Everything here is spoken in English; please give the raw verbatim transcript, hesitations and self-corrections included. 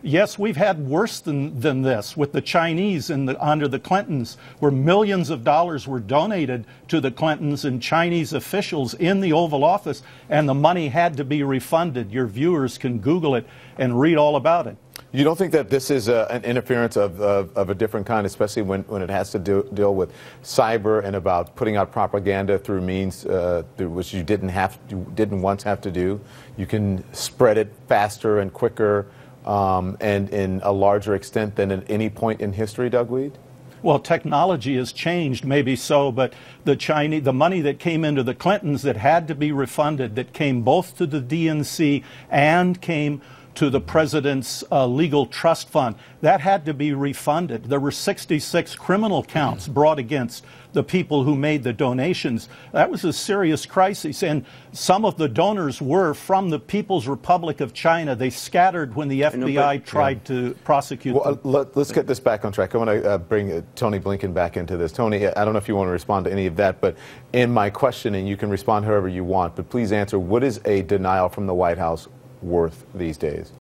Yes, we've had worse than, than this with the Chinese in the, under the Clintons, where millions of dollars were donated to the Clintons and Chinese officials in the Oval Office, and the money had to be refunded. Your viewers can Google it and read all about it. You don't think that this is a, an interference of, of, of a different kind, especially when, when it has to do, deal with cyber and about putting out propaganda through means uh, through which you didn't have you didn't once have to do? You can spread it faster and quicker um, and in a larger extent than at any point in history, Doug Wead? Well, technology has changed, maybe so, but the Chinese, the money that came into the Clintons that had to be refunded, that came both to the D N C and came to the president's uh, legal trust fund, that had to be refunded. There were sixty-six criminal counts brought against the people who made the donations. That was a serious crisis, and some of the donors were from the People's Republic of China. They scattered when the F B I tried yeah. to prosecute well, them. Uh, let, let's get this back on track. I want to uh, bring uh, Tony Blinken back into this. Tony, I don't know if you want to respond to any of that, but in my question, and you can respond however you want, but please answer, what is a denial from the White House worth these days?